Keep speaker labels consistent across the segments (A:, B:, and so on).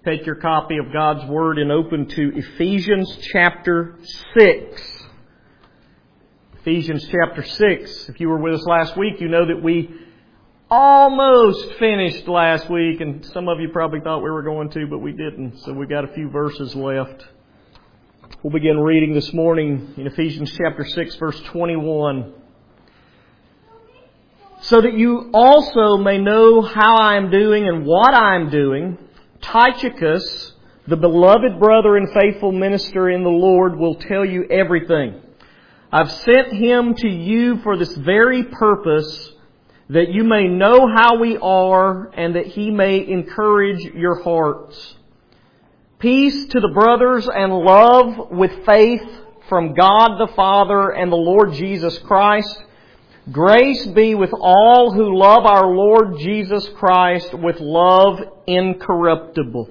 A: Take your copy of God's Word and open to Ephesians chapter 6. Ephesians chapter 6. If you were with us last week, you know that we almost finished last week, and some of you probably thought we were going to, but we didn't. So we got a few verses left. We'll begin reading this morning in Ephesians chapter 6, verse 21. So that you also may know how I am doing and what I am doing, Tychicus, the beloved brother and faithful minister in the Lord, will tell you everything. I've sent him to you for this very purpose, that you may know how we are and that he may encourage your hearts. Peace to the brothers and love with faith from God the Father and the Lord Jesus Christ. Grace be with all who love our Lord Jesus Christ with love incorruptible.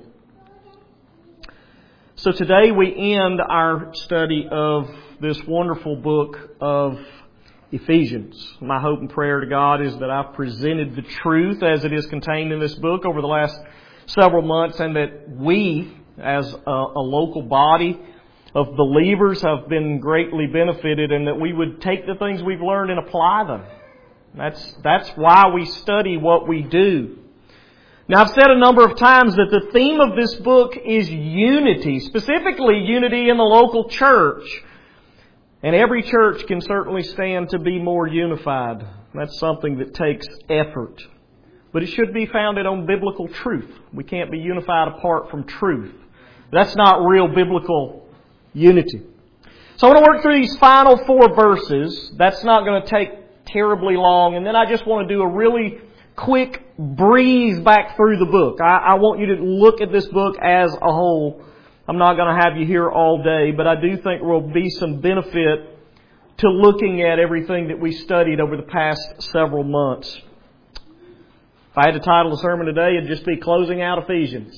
A: So today we end our study of this wonderful book of Ephesians. My hope and prayer to God is that I've presented the truth as it is contained in this book over the last several months, and that we, as a local body of believers, have been greatly benefited, and that we would take the things we've learned and apply them. That's why we study what we do. Now, I've said a number of times that the theme of this book is unity, specifically unity in the local church. And every church can certainly stand to be more unified. That's something that takes effort. But it should be founded on biblical truth. We can't be unified apart from truth. That's not real biblical unity. So I want to work through these final 4 verses. That's not going to take terribly long. And then I just want to do a really quick breeze back through the book. I want you to look at this book as a whole. I'm not going to have you here all day, but I do think there will be some benefit to looking at everything that we studied over the past several months. If I had to title the sermon today, it'd just be Closing Out Ephesians.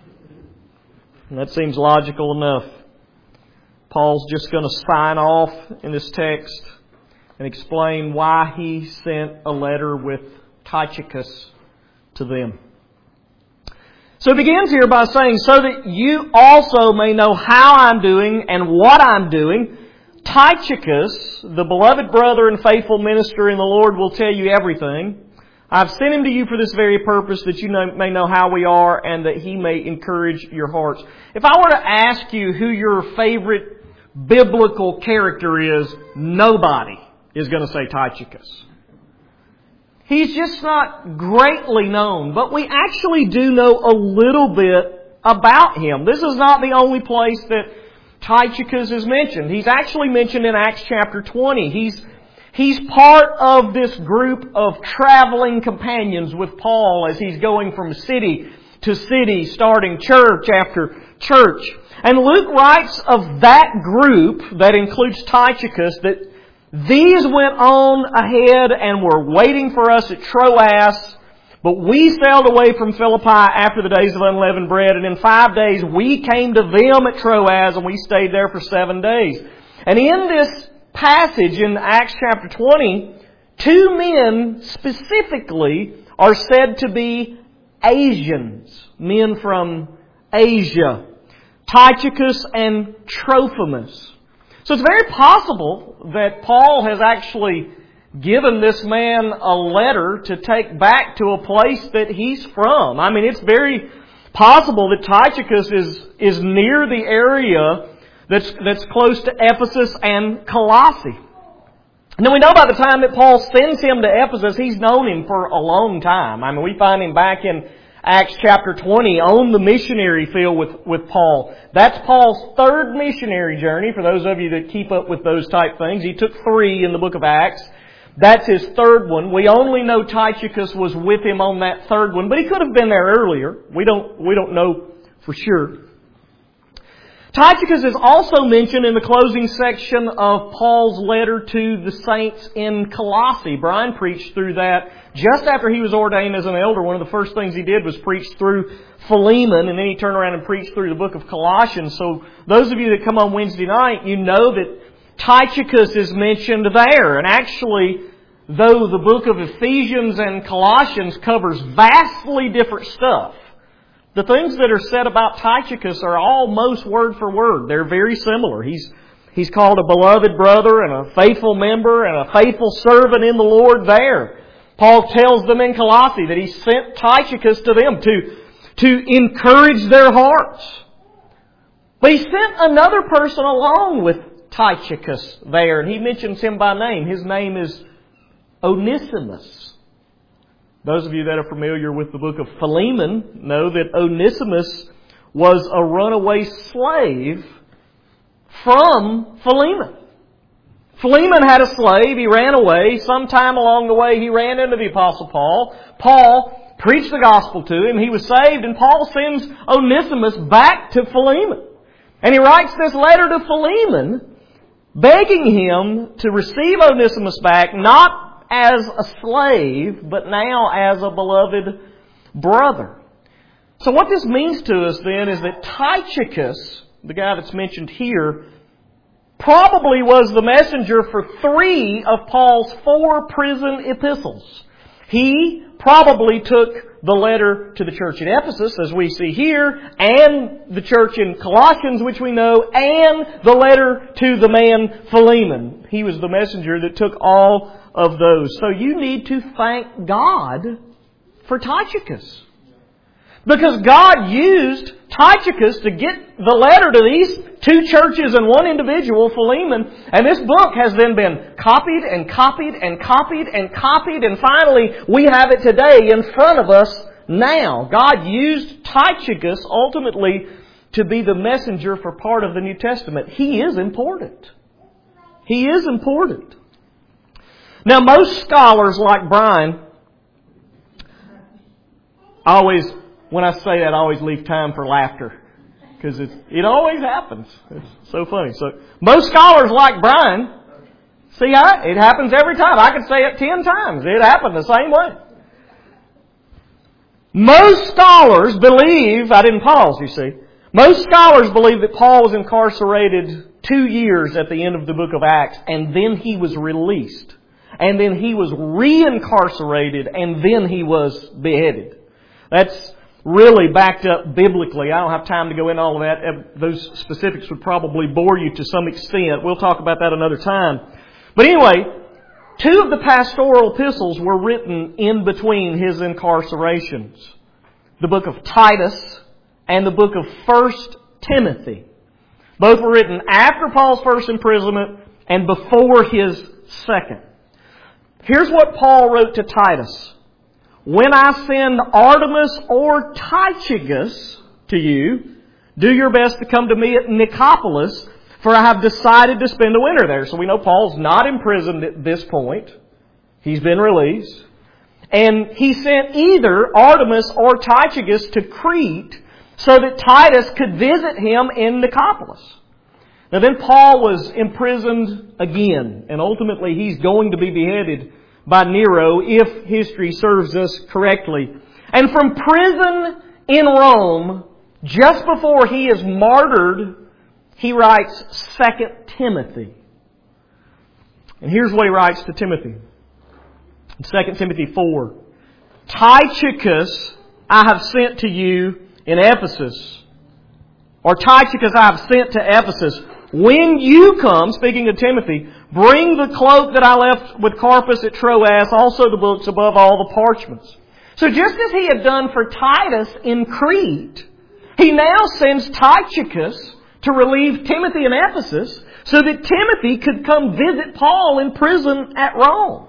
A: And that seems logical enough. Paul's just going to sign off in this text and explain why he sent a letter with Tychicus to them. So it begins here by saying, so that you also may know how I'm doing and what I'm doing, Tychicus, the beloved brother and faithful minister in the Lord, will tell you everything. I've sent him to you for this very purpose, that you may know how we are and that he may encourage your hearts. If I were to ask you who your favorite biblical character is, nobody is going to say Tychicus. He's just not greatly known, but we actually do know a little bit about him. This is not the only place that Tychicus is mentioned. He's actually mentioned in Acts chapter 20. He's part of this group of traveling companions with Paul as he's going from city to city, starting church after church. And Luke writes of that group, that includes Tychicus, that these went on ahead and were waiting for us at Troas, but we sailed away from Philippi after the days of unleavened bread, and in 5 days we came to them at Troas, and we stayed there for 7 days. And in this passage in Acts chapter 20, 2 men specifically are said to be Asians, men from Asia, Tychicus and Trophimus. So it's very possible that Paul has actually given this man a letter to take back to a place that he's from. I mean, it's very possible that Tychicus is near the area that's close to Ephesus and Colossae. And then we know by the time that Paul sends him to Ephesus, he's known him for a long time. I mean, we find him back in Acts chapter 20 on the missionary field with Paul. That's Paul's 3rd missionary journey, for those of you that keep up with those type things. He took 3 in the book of Acts. That's his 3rd one. We only know Tychicus was with him on that 3rd one, but he could have been there earlier. We don't know for sure. Tychicus is also mentioned in the closing section of Paul's letter to the saints in Colossae. Brian preached through that just after he was ordained as an elder. One of the first things he did was preach through Philemon, and then he turned around and preached through the book of Colossians. So those of you that come on Wednesday night, you know that Tychicus is mentioned there. And actually, though the book of Ephesians and Colossians covers vastly different stuff, The things that are said about Tychicus are almost word for word. They're very similar. He's called a beloved brother and a faithful member and a faithful servant in the Lord there. Paul tells them in Colossae that he sent Tychicus to them to encourage their hearts. But he sent another person along with Tychicus there, and he mentions him by name. His name is Onesimus. Those of you that are familiar with the book of Philemon know that Onesimus was a runaway slave from Philemon. Philemon had a slave. He ran away. Sometime along the way, he ran into the Apostle Paul. Paul preached the gospel to him. He was saved, and Paul sends Onesimus back to Philemon. And he writes this letter to Philemon, begging him to receive Onesimus back, not as a slave, but now as a beloved brother. So what this means to us then is that Tychicus, the guy that's mentioned here, probably was the messenger for 3 of Paul's 4 prison epistles. He probably took the letter to the church at Ephesus, as we see here, and the church in Colossians, which we know, and the letter to the man Philemon. He was the messenger that took all of those. So you need to thank God for Tychicus. Because God used Tychicus to get the letter to these 2 churches and 1 individual, Philemon. And this book has then been copied and copied and copied and copied. And finally, we have it today in front of us now. God used Tychicus ultimately to be the messenger for part of the New Testament. He is important. He is important. Now, most scholars like Brian when I say that, I always leave time for laughter. Because it always happens. It's so funny. So most scholars like Brian, see how it happens every time. I could say it 10 times. It happened the same way. Most scholars believe, I didn't pause, you see. Most scholars believe that Paul was incarcerated 2 years at the end of the book of Acts, and then he was released. And then he was re-incarcerated, and then he was beheaded. That's really backed up biblically. I don't have time to go into all of that. Those specifics would probably bore you to some extent. We'll talk about that another time. But anyway, 2 of the pastoral epistles were written in between his incarcerations. The book of Titus and the book of 1 Timothy. Both were written after Paul's first imprisonment and before his second. Here's what Paul wrote to Titus. When I send Artemas or Tychicus to you, do your best to come to me at Nicopolis, for I have decided to spend the winter there. So we know Paul's not imprisoned at this point. He's been released. And he sent either Artemas or Tychicus to Crete so that Titus could visit him in Nicopolis. Now then Paul was imprisoned again, and ultimately he's going to be beheaded by Nero, if history serves us correctly. And from prison in Rome, just before he is martyred, he writes 2 Timothy. And here's what he writes to Timothy. In 2 Timothy 4. Tychicus I have sent to you in Ephesus. Or Tychicus I have sent to Ephesus. When you come, speaking of Timothy, bring the cloak that I left with Carpus at Troas, also the books, above all the parchments. So just as he had done for Titus in Crete, he now sends Tychicus to relieve Timothy in Ephesus so that Timothy could come visit Paul in prison at Rome.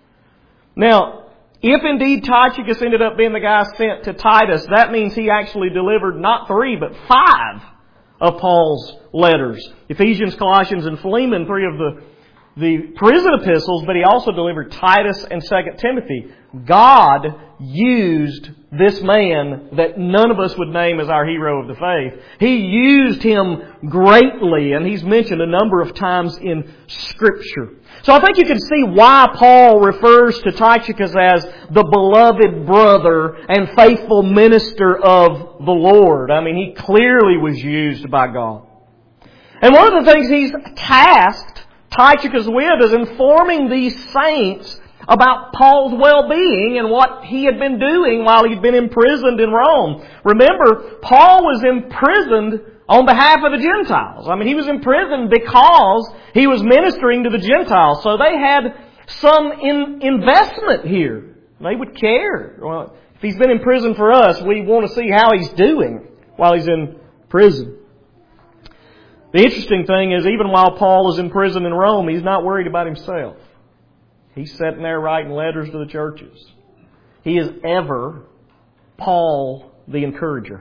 A: Now, if indeed Tychicus ended up being the guy sent to Titus, that means he actually delivered not 3, but 5 of Paul's letters. Ephesians, Colossians, and Philemon, 3 of the prison epistles, but he also delivered Titus and 2 Timothy. God used this man that none of us would name as our hero of the faith. He used him greatly, and he's mentioned a number of times in Scripture. So I think you can see why Paul refers to Tychicus as the beloved brother and faithful minister of the Lord. I mean, he clearly was used by God. And one of the things he's tasked Tychicus with is informing these saints about Paul's well-being and what he had been doing while he'd been imprisoned in Rome. Remember, Paul was imprisoned on behalf of the Gentiles. I mean, he was imprisoned because he was ministering to the Gentiles. So they had some investment here. They would care. Well, if he's been in prison for us, we want to see how he's doing while he's in prison. The interesting thing is, even while Paul is in prison in Rome, he's not worried about himself. He's sitting there writing letters to the churches. He is ever Paul the encourager.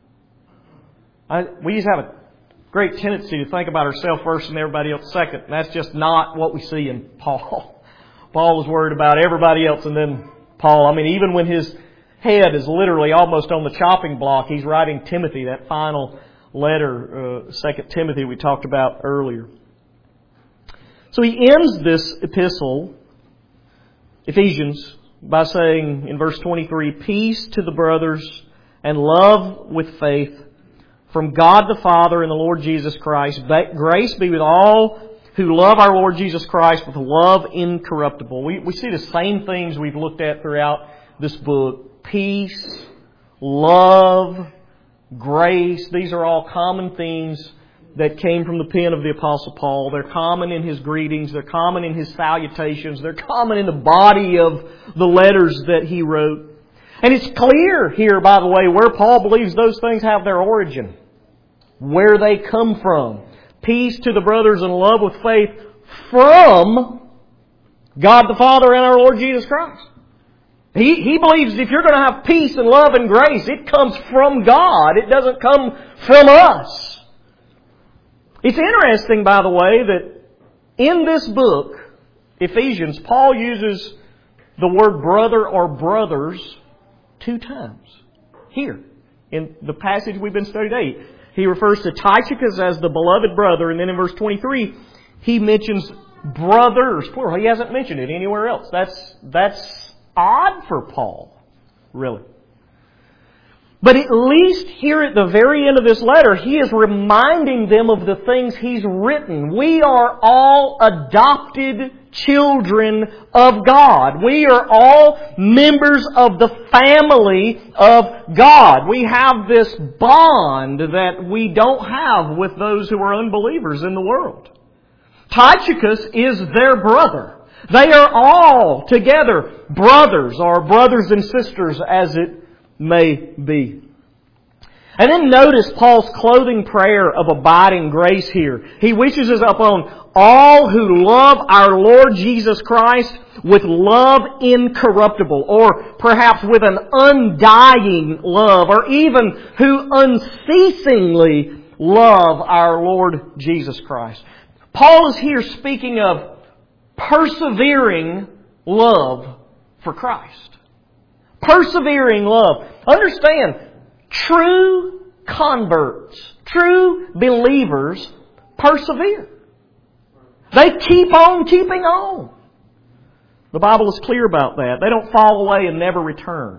A: We just have a great tendency to think about ourselves first and everybody else second. And that's just not what we see in Paul. Paul was worried about everybody else and then Paul. I mean, even when his head is literally almost on the chopping block, he's writing Timothy, that final letter, 2 Timothy we talked about earlier. So he ends this epistle, Ephesians, by saying in verse 23, "Peace to the brothers and love with faith from God the Father and the Lord Jesus Christ. Grace be with all who love our Lord Jesus Christ with love incorruptible." We see the same things we've looked at throughout this book. Peace, love, grace. These are all common themes that came from the pen of the Apostle Paul. They're common in his greetings. They're common in his salutations. They're common in the body of the letters that he wrote. And it's clear here, by the way, where Paul believes those things have their origin. Where they come from. Peace to the brothers and love with faith from God the Father and our Lord Jesus Christ. He believes if you're going to have peace and love and grace, it comes from God. It doesn't come from us. It's interesting, by the way, that in this book, Ephesians, Paul uses the word brother or brothers 2 times. Here, in the passage we've been studying today. He refers to Tychicus as the beloved brother, and then in verse 23, he mentions brothers, plural. He hasn't mentioned it anywhere else. That's odd for Paul, really. But at least here at the very end of this letter, he is reminding them of the things he's written. We are all adopted children of God. We are all members of the family of God. We have this bond that we don't have with those who are unbelievers in the world. Tychicus is their brother. They are all together brothers, or brothers and sisters as it may be. And then notice Paul's clothing prayer of abiding grace here. He wishes us upon all who love our Lord Jesus Christ with love incorruptible, or perhaps with an undying love, or even who unceasingly love our Lord Jesus Christ. Paul is here speaking of persevering love for Christ. Persevering love. Understand, true converts, true believers persevere. They keep on keeping on. The Bible is clear about that. They don't fall away and never return.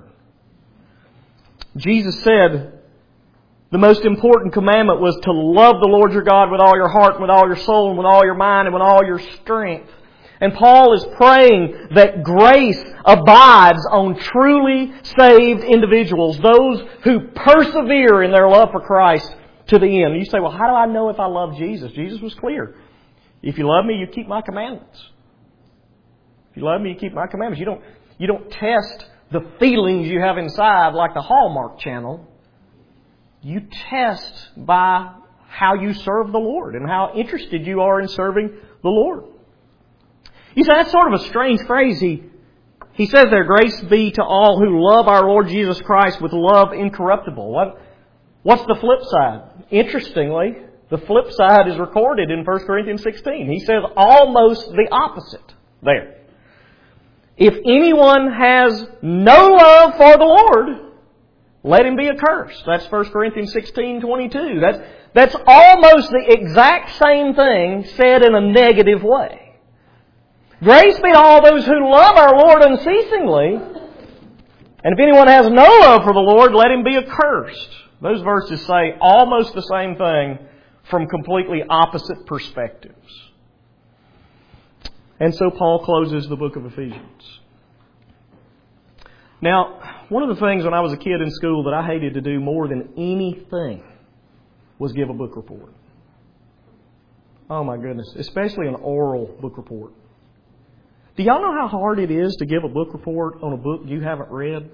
A: Jesus said the most important commandment was to love the Lord your God with all your heart, and with all your soul, and with all your mind, and with all your strength. And Paul is praying that grace abides on truly saved individuals, those who persevere in their love for Christ to the end. You say, well, how do I know if I love Jesus? Jesus was clear. If you love me, you keep my commandments. If you love me, you keep my commandments. You don't test the feelings you have inside like the Hallmark Channel. You test by how you serve the Lord and how interested you are in serving the Lord. You say, that's sort of a strange phrase. He says there, grace be to all who love our Lord Jesus Christ with love incorruptible. What's the flip side? Interestingly, the flip side is recorded in 1 Corinthians 16. He says almost the opposite there. If anyone has no love for the Lord, let him be accursed. That's 1 Corinthians 16:22. That's almost the exact same thing said in a negative way. Grace be to all those who love our Lord unceasingly. And if anyone has no love for the Lord, let him be accursed. Those verses say almost the same thing from completely opposite perspectives. And so Paul closes the book of Ephesians. Now, one of the things when I was a kid in school that I hated to do more than anything was give a book report. Oh my goodness, especially an oral book report. Do y'all know how hard it is to give a book report on a book you haven't read?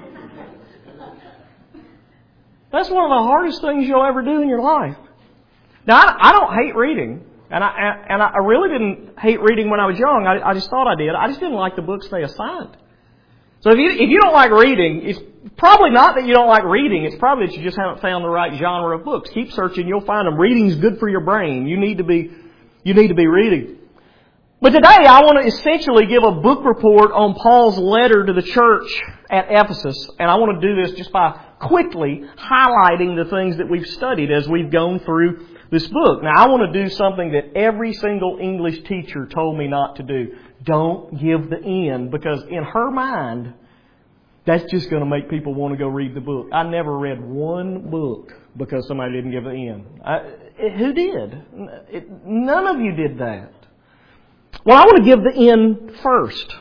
A: That's one of the hardest things you'll ever do in your life. Now, I don't hate reading. And I really didn't hate reading when I was young. I just thought I did. I just didn't like the books they assigned. So if you don't like reading, it's probably not that you don't like reading. It's probably that you just haven't found the right genre of books. Keep searching. You'll find them. Reading's good for your brain. You need to be reading. But today I want to essentially give a book report on Paul's letter to the church at Ephesus. And I want to do this just by quickly highlighting the things that we've studied as we've gone through this book. Now, I want to do something that every single English teacher told me not to do. Don't give the end, because in her mind, that's just going to make people want to go read the book. I never read one book because somebody didn't give the end. Who did? None of you did that. Well, I want to give the end first.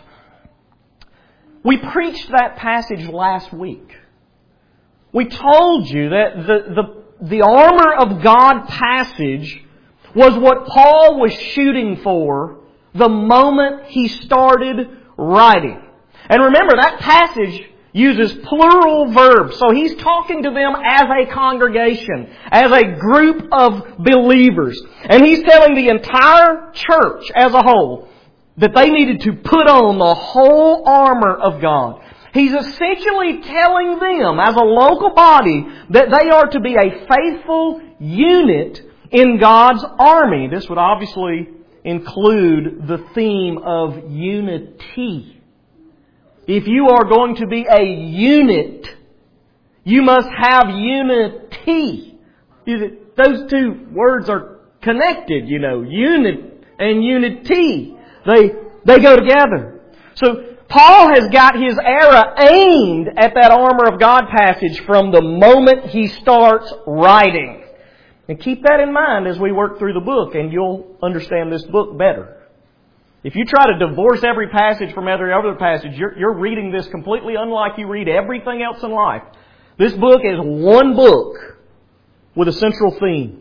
A: We preached that passage last week. We told you that the armor of God passage was what Paul was shooting for the moment he started writing. And remember, that passage uses plural verbs. So he's talking to them as a congregation, as a group of believers. And he's telling the entire church as a whole that they needed to put on the whole armor of God. He's essentially telling them as a local body that they are to be a faithful unit in God's army. This would obviously include the theme of unity. If you are going to be a unit, you must have unity. Those two words are connected, unit and unity. They go together. So Paul has got his arrow aimed at that armor of God passage from the moment he starts writing. And keep that in mind as we work through the book, and you'll understand this book better. If you try to divorce every passage from every other passage, you're reading this completely unlike you read everything else in life. This book is one book with a central theme.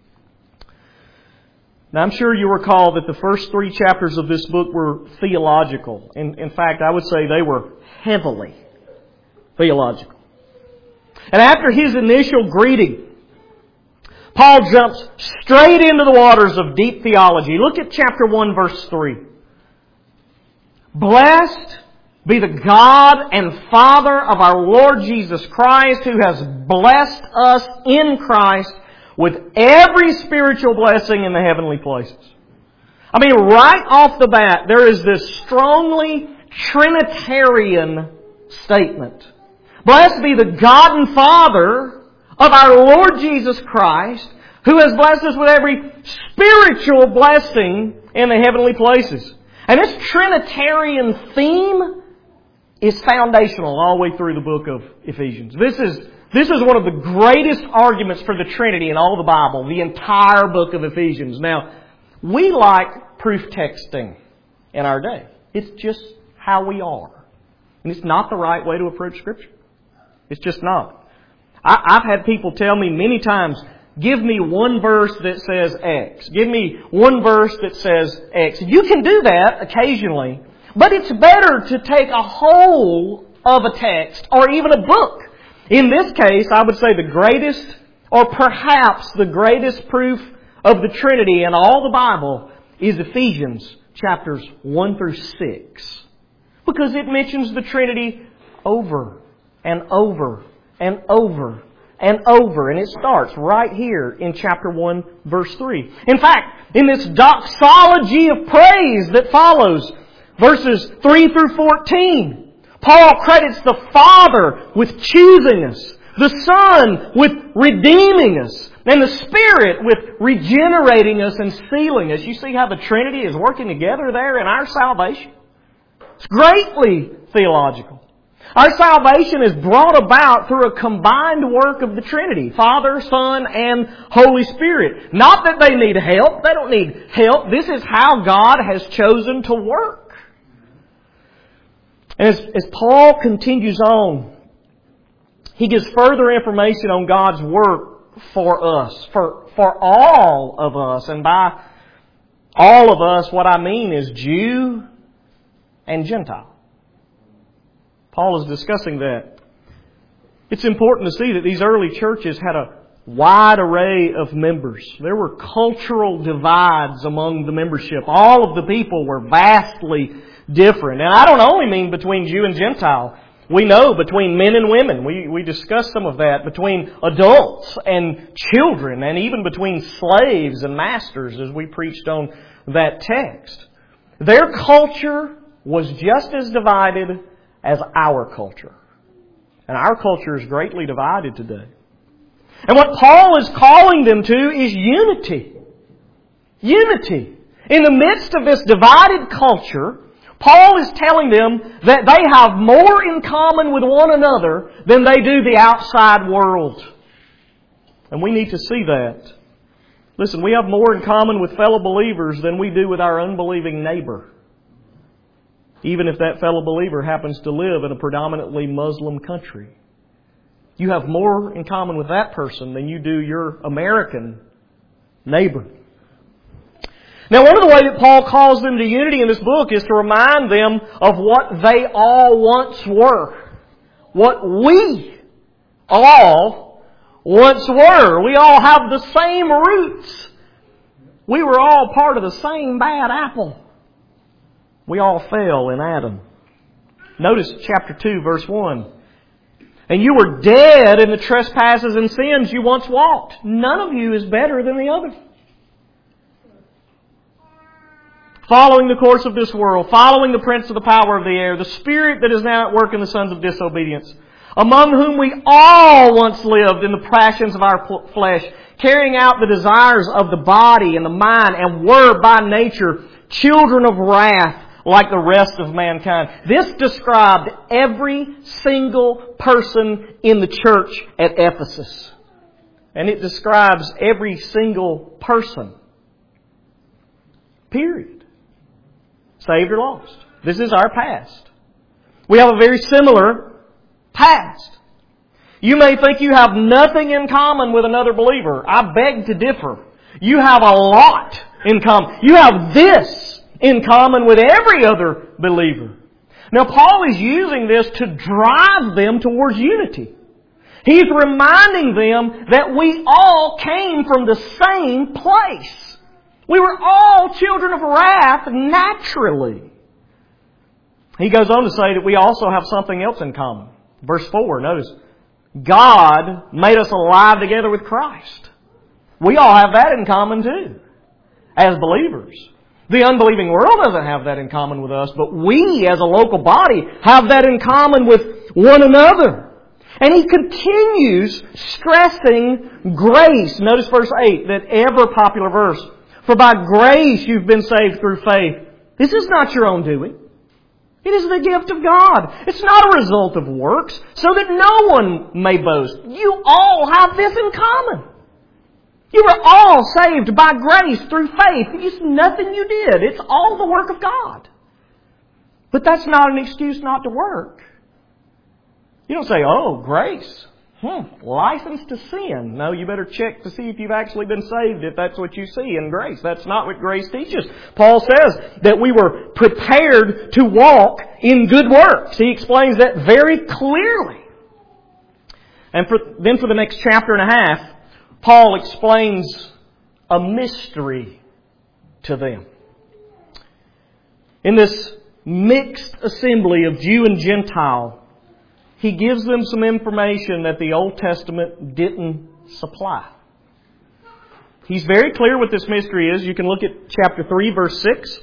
A: Now, I'm sure you recall that the first 3 chapters of this book were theological. In fact, I would say they were heavily theological. And after his initial greeting, Paul jumps straight into the waters of deep theology. Look at chapter 1, verse 3. Blessed be the God and Father of our Lord Jesus Christ, who has blessed us in Christ with every spiritual blessing in the heavenly places. I mean, right off the bat, there is this strongly Trinitarian statement. Blessed be the God and Father of our Lord Jesus Christ, who has blessed us with every spiritual blessing in the heavenly places. And this Trinitarian theme is foundational all the way through the book of Ephesians. This is one of the greatest arguments for the Trinity in all the Bible, the entire book of Ephesians. Now, we like proof texting in our day. It's just how we are. And it's not the right way to approach Scripture. It's just not. I've had people tell me many times, give me one verse that says X. Give me one verse that says X. You can do that occasionally, but it's better to take a whole of a text or even a book. In this case, I would say the greatest, or perhaps the greatest proof of the Trinity in all the Bible is Ephesians chapters 1 through 6. Because it mentions the Trinity over and over and over and over. And it starts right here in chapter 1, verse 3. In fact, in this doxology of praise that follows, verses 3 through 14, Paul credits the Father with choosing us, the Son with redeeming us, and the Spirit with regenerating us and sealing us. You see how the Trinity is working together there in our salvation? It's greatly theological. Our salvation is brought about through a combined work of the Trinity, Father, Son, and Holy Spirit. Not that they need help. They don't need help. This is how God has chosen to work. And as Paul continues on, he gives further information on God's work for us, for all of us. And by all of us, what I mean is Jew and Gentile. Paul is discussing that. It's important to see that these early churches had a wide array of members. There were cultural divides among the membership. All of the people were vastly different. And I don't only mean between Jew and Gentile. We know between men and women. We discussed some of that. Between adults and children. And even between slaves and masters, as we preached on that text. Their culture was just as divided as our culture. And our culture is greatly divided today. And what Paul is calling them to is unity. Unity. In the midst of this divided culture, Paul is telling them that they have more in common with one another than they do the outside world. And we need to see that. Listen, we have more in common with fellow believers than we do with our unbelieving neighbor. Even if that fellow believer happens to live in a predominantly Muslim country. You have more in common with that person than you do your American neighbor. Now, one of the ways that Paul calls them to unity in this book is to remind them of what they all once were. What we all once were. We all have the same roots. We were all part of the same bad apple. We all fell in Adam. Notice chapter 2, verse 1. And you were dead in the trespasses and sins you once walked. None of you is better than the other. Following the course of this world, following the prince of the power of the air, the spirit that is now at work in the sons of disobedience, among whom we all once lived in the passions of our flesh, carrying out the desires of the body and the mind, and were by nature children of wrath, like the rest of mankind. This described every single person in the church at Ephesus. And it describes every single person. Period. Saved or lost. This is our past. We have a very similar past. You may think you have nothing in common with another believer. I beg to differ. You have a lot in common. You have this in common with every other believer. Now, Paul is using this to drive them towards unity. He's reminding them that we all came from the same place. We were all children of wrath naturally. He goes on to say that we also have something else in common. Verse 4, notice, God made us alive together with Christ. We all have that in common too, as believers. The unbelieving world doesn't have that in common with us, but we as a local body have that in common with one another. And he continues stressing grace. Notice verse 8, that ever popular verse. For by grace you've been saved through faith. This is not your own doing. It is the gift of God. It's not a result of works, so that no one may boast. You all have this in common. You were all saved by grace through faith. It's nothing you did. It's all the work of God. But that's not an excuse not to work. You don't say, oh, grace. License to sin. No, you better check to see if you've actually been saved, if that's what you see in grace. That's not what grace teaches. Paul says that we were prepared to walk in good works. He explains that very clearly. And then for the next chapter and a half, Paul explains a mystery to them. In this mixed assembly of Jew and Gentile, he gives them some information that the Old Testament didn't supply. He's very clear what this mystery is. You can look at chapter 3, verse 6.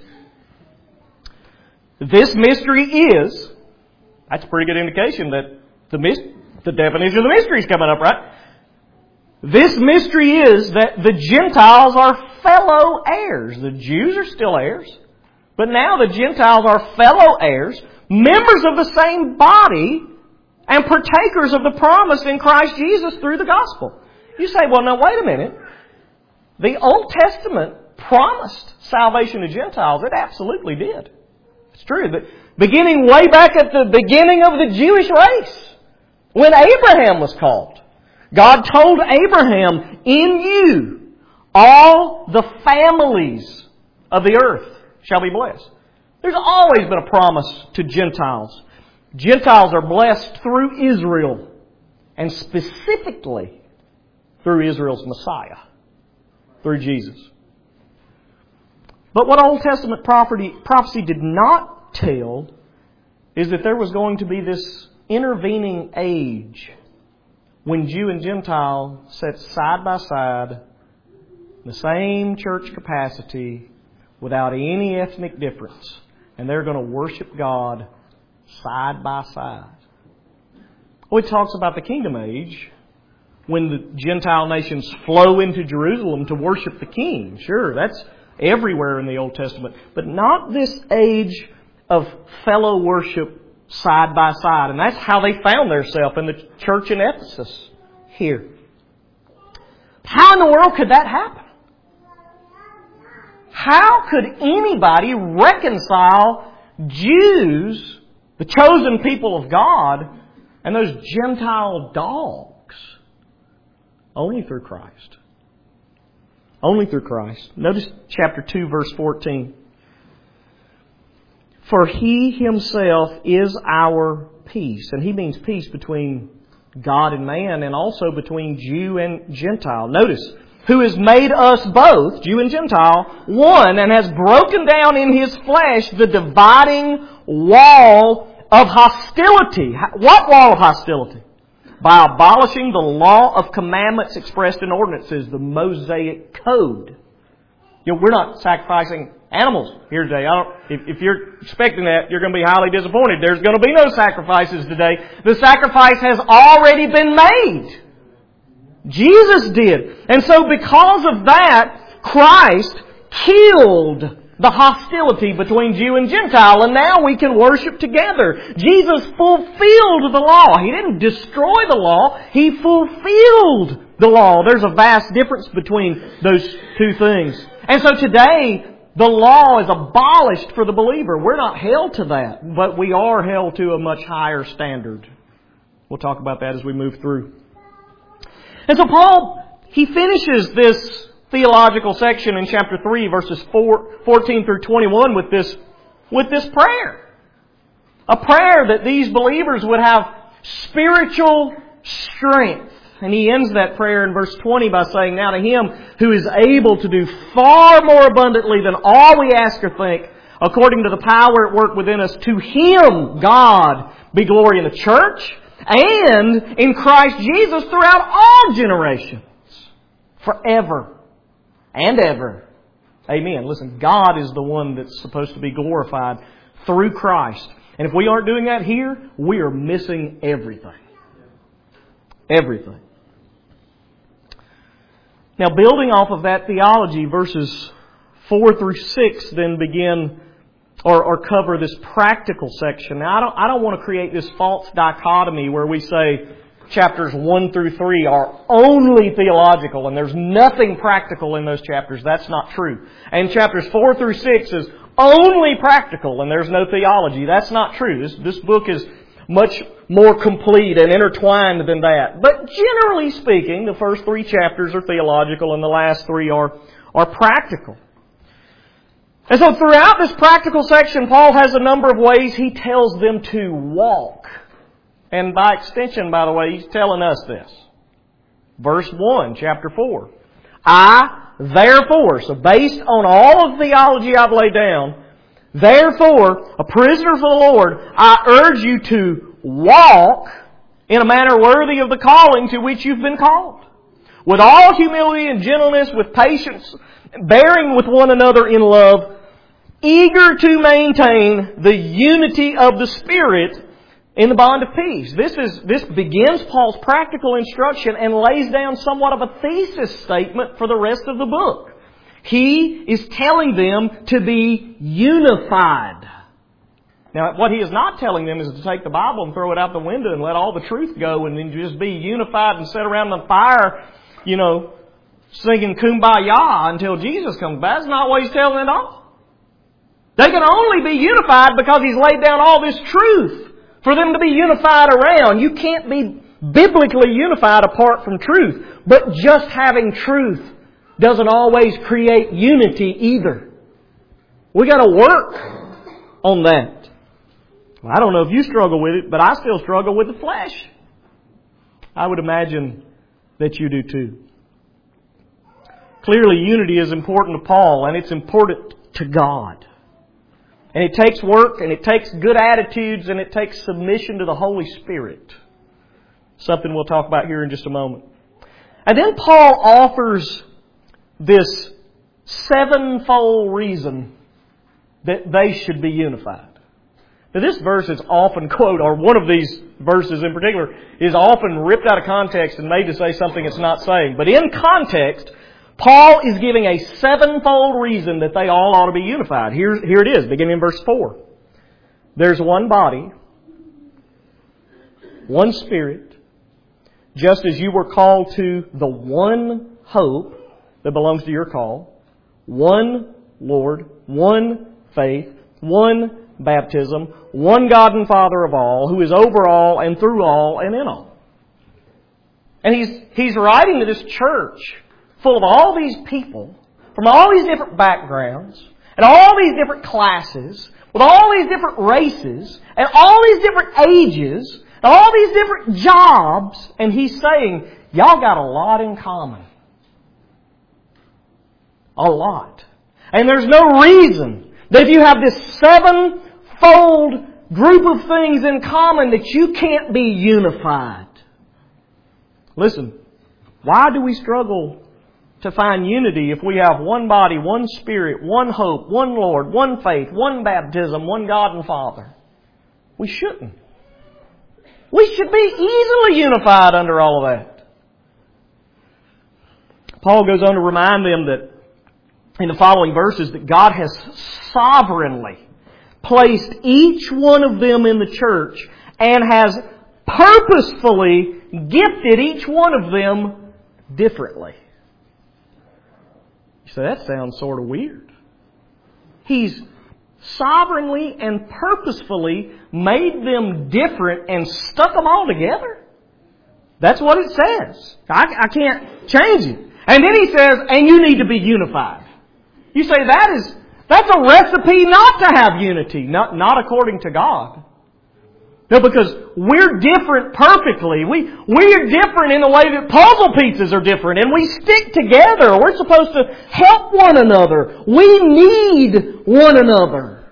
A: This mystery is, that's a pretty good indication that the definition of the mystery is coming up, right? This mystery is that the Gentiles are fellow heirs. The Jews are still heirs. But now the Gentiles are fellow heirs, members of the same body, and partakers of the promise in Christ Jesus through the gospel. You say, well, now wait a minute. The Old Testament promised salvation to Gentiles. It absolutely did. It's true. But beginning way back at the beginning of the Jewish race, when Abraham was called, God told Abraham, in you, all the families of the earth shall be blessed. There's always been a promise to Gentiles. Gentiles are blessed through Israel, and specifically through Israel's Messiah, through Jesus. But what Old Testament prophecy did not tell is that there was going to be this intervening age when Jew and Gentile sat side by side, the same church capacity, without any ethnic difference. And they're going to worship God side by side. Well, it talks about the kingdom age, when the Gentile nations flow into Jerusalem to worship the King. Sure, that's everywhere in the Old Testament. But not this age of fellow worship side by side. And that's how they found themselves in the church in Ephesus here. How in the world could that happen? How could anybody reconcile Jews, the chosen people of God, and those Gentile dogs? Only through Christ. Only through Christ. Notice chapter 2, verse 14. For He Himself is our peace. And He means peace between God and man, and also between Jew and Gentile. Notice, who has made us both, Jew and Gentile, one, and has broken down in His flesh the dividing wall of hostility. What wall of hostility? By abolishing the law of commandments expressed in ordinances, the Mosaic Code. You know, we're not sacrificing animals here today. If you're expecting that, you're going to be highly disappointed. There's going to be no sacrifices today. The sacrifice has already been made. Jesus did. And so because of that, Christ killed the hostility between Jew and Gentile, and now we can worship together. Jesus fulfilled the law. He didn't destroy the law. He fulfilled the law. There's a vast difference between those two things. And so today, the law is abolished for the believer. We're not held to that, but we are held to a much higher standard. We'll talk about that as we move through. And so Paul, he finishes this theological section in chapter 3, verses 14 through 21 with this prayer. A prayer that these believers would have spiritual strength. And he ends that prayer in verse 20 by saying, now to Him who is able to do far more abundantly than all we ask or think, according to the power at work within us, to Him, God, be glory in the church and in Christ Jesus throughout all generations, forever and ever. Amen. Listen, God is the one that's supposed to be glorified through Christ. And if we aren't doing that here, we are missing everything. Everything. Now, building off of that theology, verses 4 through 6 then begin or cover this practical section. Now, I don't want to create this false dichotomy where we say chapters 1 through 3 are only theological and there's nothing practical in those chapters. That's not true. And chapters 4 through 6 is only practical and there's no theology. That's not true. This book is much more complete and intertwined than that. But generally speaking, the first 3 chapters are theological and the last 3 are practical. And so throughout this practical section, Paul has a number of ways he tells them to walk. And by extension, by the way, he's telling us this. Verse 1, chapter 4. I, therefore, so based on all of the theology I've laid down, therefore, a prisoner for the Lord, I urge you to walk in a manner worthy of the calling to which you've been called. With all humility and gentleness, with patience, bearing with one another in love, eager to maintain the unity of the Spirit in the bond of peace. This begins Paul's practical instruction and lays down somewhat of a thesis statement for the rest of the book. He is telling them to be unified. Now, what he is not telling them is to take the Bible and throw it out the window and let all the truth go and then just be unified and sit around the fire, singing Kumbaya until Jesus comes back. That's not what he's telling at all. They can only be unified because he's laid down all this truth for them to be unified around. You can't be biblically unified apart from truth. But just having truth doesn't always create unity either. We got to work on that. I don't know if you struggle with it, but I still struggle with the flesh. I would imagine that you do too. Clearly, unity is important to Paul, and it's important to God. And it takes work, and it takes good attitudes, and it takes submission to the Holy Spirit. Something we'll talk about here in just a moment. And then Paul offers this sevenfold reason that they should be unified. Now, this verse is often quoted, or one of these verses in particular, is often ripped out of context and made to say something it's not saying. But in context, Paul is giving a sevenfold reason that they all ought to be unified. Here it is, beginning in verse 4. There's one body, one Spirit, just as you were called to the one hope that belongs to your call, one Lord, one faith, one baptism, one God and Father of all, who is over all and through all and in all. And he's writing to this church full of all these people from all these different backgrounds and all these different classes with all these different races and all these different ages and all these different jobs. And he's saying, y'all got a lot in common. A lot. And there's no reason that if you have this sevenfold group of things in common that you can't be unified. Listen, why do we struggle to find unity if we have one body, one Spirit, one hope, one Lord, one faith, one baptism, one God and Father? We shouldn't. We should be easily unified under all of that. Paul goes on to remind them that in the following verses that God has sovereignly placed each one of them in the church and has purposefully gifted each one of them differently. You say, that sounds sort of weird. He's sovereignly and purposefully made them different and stuck them all together. That's what it says. I can't change it. And then he says, and you need to be unified. You say that's a recipe not to have unity, not according to God. No, because we're different perfectly. We're different in the way that puzzle pieces are different, and we stick together. We're supposed to help one another. We need one another.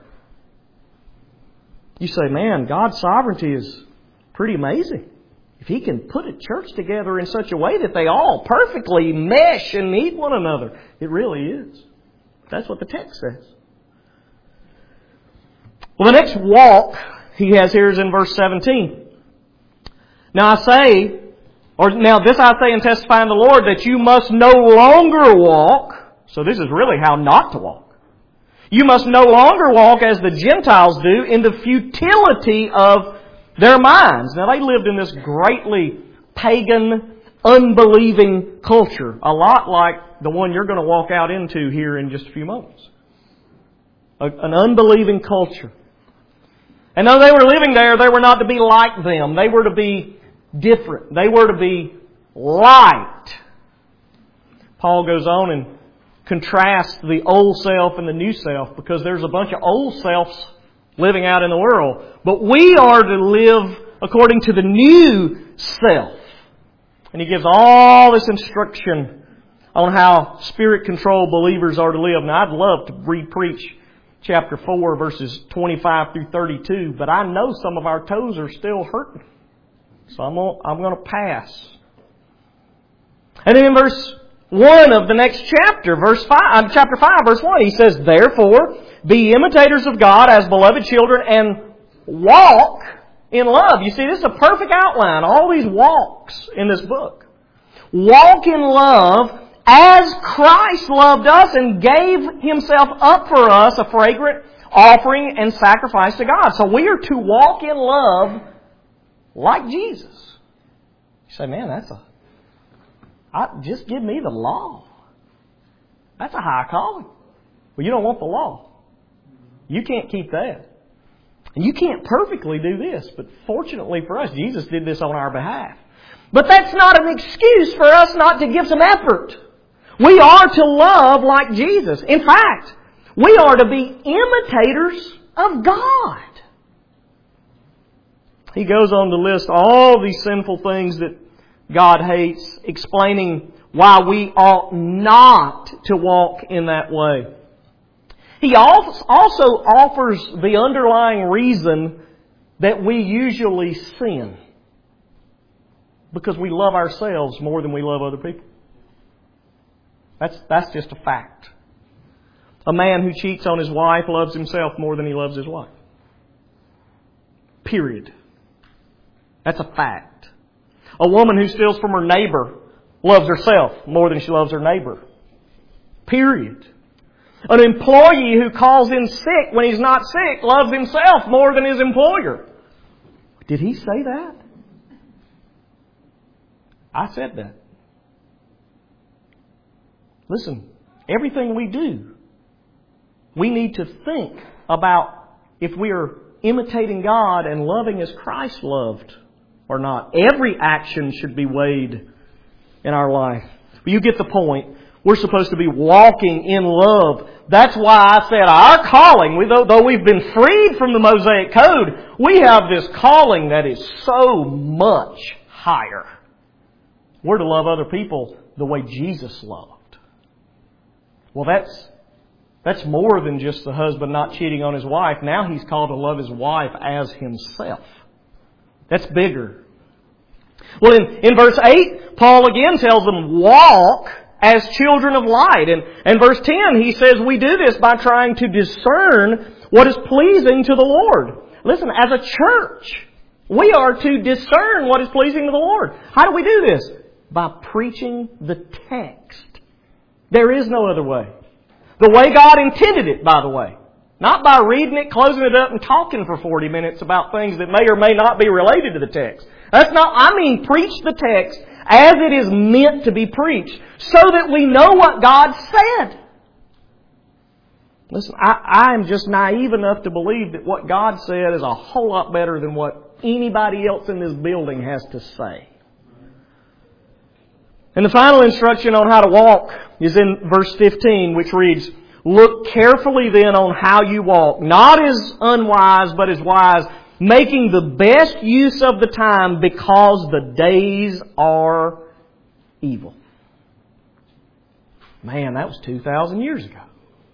A: You say, man, God's sovereignty is pretty amazing. If He can put a church together in such a way that they all perfectly mesh and need one another, it really is. That's what the text says. Well, the next walk he has here is in verse 17. Now this I say and testify in the Lord, that you must no longer walk. So this is really how not to walk. You must no longer walk as the Gentiles do in the futility of their minds. Now they lived in this greatly pagan, unbelieving culture. A lot like the one you're going to walk out into here in just a few moments. An unbelieving culture. And though they were living there, they were not to be like them. They were to be different. They were to be light. Paul goes on and contrasts the old self and the new self, because there's a bunch of old selves living out in the world. But we are to live according to the new self. And he gives all this instruction on how Spirit-controlled believers are to live. Now, I'd love to re-preach chapter 4, verses 25 through 32, but I know some of our toes are still hurting. So I'm going to pass. And then in verse 1 of the next chapter, chapter 5, verse 1, he says, therefore, be imitators of God as beloved children and walk in love. You see, this is a perfect outline. All these walks in this book. Walk in love as Christ loved us and gave Himself up for us, a fragrant offering and sacrifice to God. So we are to walk in love like Jesus. You say, man, just give me the law. That's a high calling. Well, you don't want the law. You can't keep that. And you can't perfectly do this. But fortunately for us, Jesus did this on our behalf. But that's not an excuse for us not to give some effort. We are to love like Jesus. In fact, we are to be imitators of God. He goes on to list all these sinful things that God hates, explaining why we ought not to walk in that way. He also offers the underlying reason that we usually sin. Because we love ourselves more than we love other people. That's just a fact. A man who cheats on his wife loves himself more than he loves his wife. Period. That's a fact. A woman who steals from her neighbor loves herself more than she loves her neighbor. Period. An employee who calls in sick when he's not sick loves himself more than his employer. Did he say that? I said that. Listen, everything we do, we need to think about if we are imitating God and loving as Christ loved or not. Every action should be weighed in our life. But you get the point. We're supposed to be walking in love. That's why I said our calling, though we've been freed from the Mosaic Code, we have this calling that is so much higher. We're to love other people the way Jesus loved. Well, that's more than just the husband not cheating on his wife. Now he's called to love his wife as himself. That's bigger. Well, in verse 8, Paul again tells them, walk as children of light. And verse 10, he says we do this by trying to discern what is pleasing to the Lord. Listen, as a church, we are to discern what is pleasing to the Lord. How do we do this? By preaching the text. There is no other way. The way God intended it, by the way. Not by reading it, closing it up, and talking for 40 minutes about things that may or may not be related to the text. Preach the text as it is meant to be preached, so that we know what God said. Listen, I am just naive enough to believe that what God said is a whole lot better than what anybody else in this building has to say. And the final instruction on how to walk is in verse 15, which reads, look carefully then on how you walk, not as unwise, but as wise, making the best use of the time because the days are evil. Man, that was 2,000 years ago.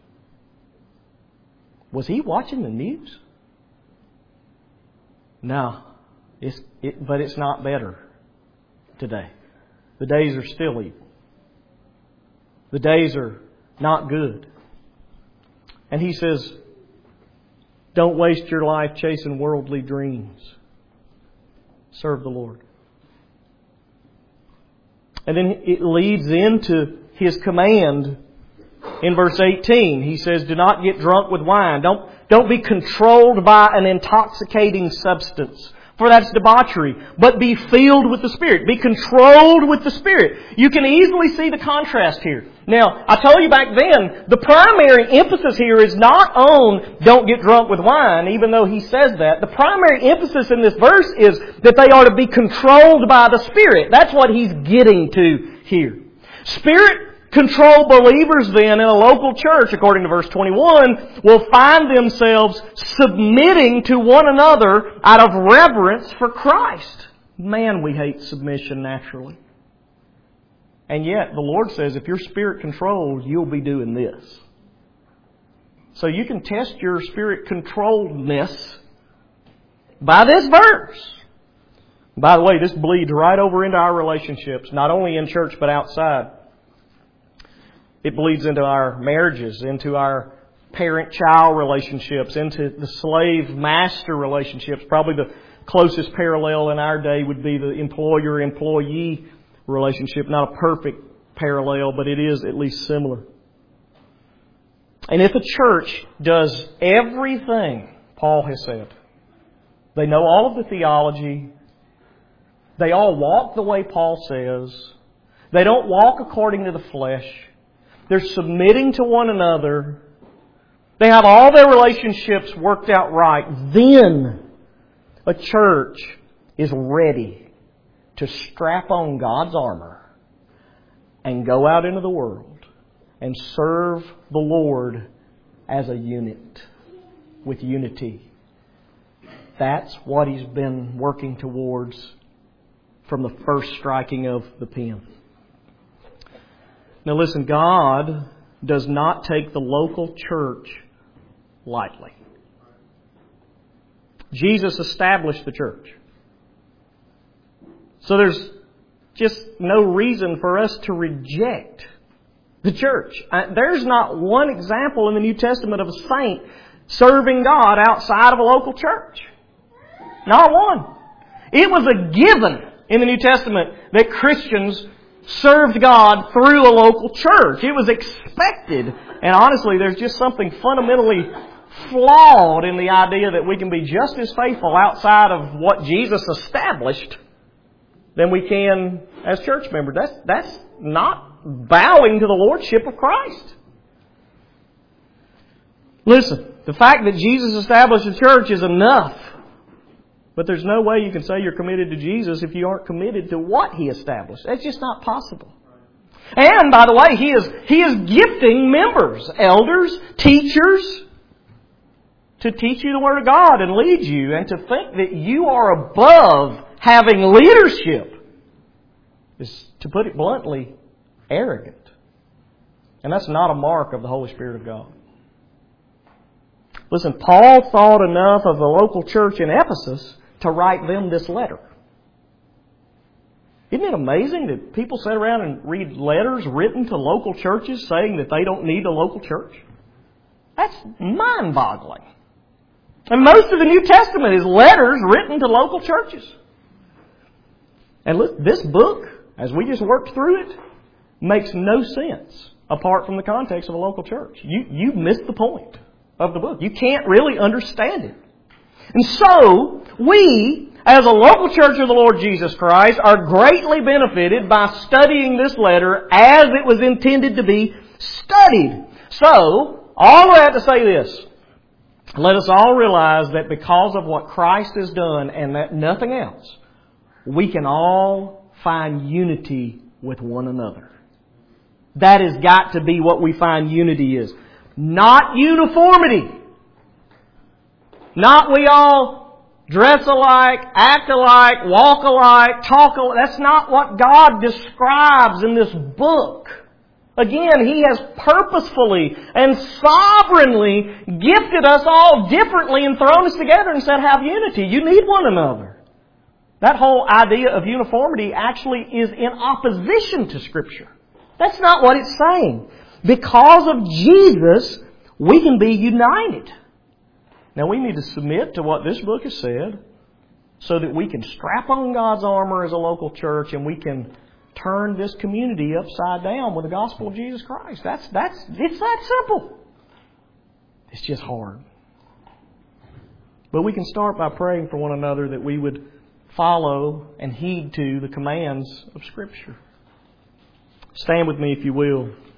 A: Was he watching the news? No, but it's not better today. The days are still evil. The days are not good. And he says, don't waste your life chasing worldly dreams. Serve the Lord. And then it leads into his command in verse 18. He says, do not get drunk with wine. Don't be controlled by an intoxicating substance, for that's debauchery. But be filled with the Spirit. Be controlled with the Spirit. You can easily see the contrast here. Now, I told you back then, the primary emphasis here is not on don't get drunk with wine, even though he says that. The primary emphasis in this verse is that they are to be controlled by the Spirit. That's what he's getting to here. Spirit-controlled believers then in a local church, according to verse 21, will find themselves submitting to one another out of reverence for Christ. Man, we hate submission naturally. And yet, the Lord says, if you're Spirit-controlled, you'll be doing this. So you can test your Spirit-controlledness by this verse. By the way, this bleeds right over into our relationships, not only in church but outside. It bleeds into our marriages, into our parent-child relationships, into the slave-master relationships. Probably the closest parallel in our day would be the employer-employee relationship. Not a perfect parallel, but it is at least similar. And if a church does everything Paul has said, they know all of the theology, they all walk the way Paul says, they don't walk according to the flesh, they're submitting to one another, they have all their relationships worked out right, then a church is ready to strap on God's armor and go out into the world and serve the Lord as a unit, with unity. That's what He's been working towards from the first striking of the pen. Now listen, God does not take the local church lightly. Jesus established the church. So there's just no reason for us to reject the church. There's not one example in the New Testament of a saint serving God outside of a local church. Not one. It was a given in the New Testament that Christians served God through a local church. It was expected. And honestly, there's just something fundamentally flawed in the idea that we can be just as faithful outside of what Jesus established than we can as church members. That's not bowing to the Lordship of Christ. Listen, the fact that Jesus established a church is enough. But there's no way you can say you're committed to Jesus if you aren't committed to what He established. That's just not possible. And, by the way, He is gifting members, elders, teachers, to teach you the Word of God and lead you. And to think that you are above having leadership is, to put it bluntly, arrogant. And that's not a mark of the Holy Spirit of God. Listen, Paul thought enough of the local church in Ephesus to write them this letter. Isn't it amazing that people sit around and read letters written to local churches saying that they don't need a local church? That's mind-boggling. And most of the New Testament is letters written to local churches. And look, this book, as we just worked through it, makes no sense apart from the context of a local church. You missed the point of the book. You can't really understand it. And so, we, as a local church of the Lord Jesus Christ, are greatly benefited by studying this letter as it was intended to be studied. So, all I have to say this. Let us all realize that because of what Christ has done and that nothing else, we can all find unity with one another. That has got to be what we find unity is. Not uniformity. Not we all dress alike, act alike, walk alike, talk alike. That's not what God describes in this book. Again, He has purposefully and sovereignly gifted us all differently and thrown us together and said, have unity. You need one another. That whole idea of uniformity actually is in opposition to Scripture. That's not what it's saying. Because of Jesus, we can be united. Now we need to submit to what this book has said so that we can strap on God's armor as a local church and we can turn this community upside down with the gospel of Jesus Christ. It's that simple. It's just hard. But we can start by praying for one another that we would follow and heed to the commands of Scripture. Stand with me if you will.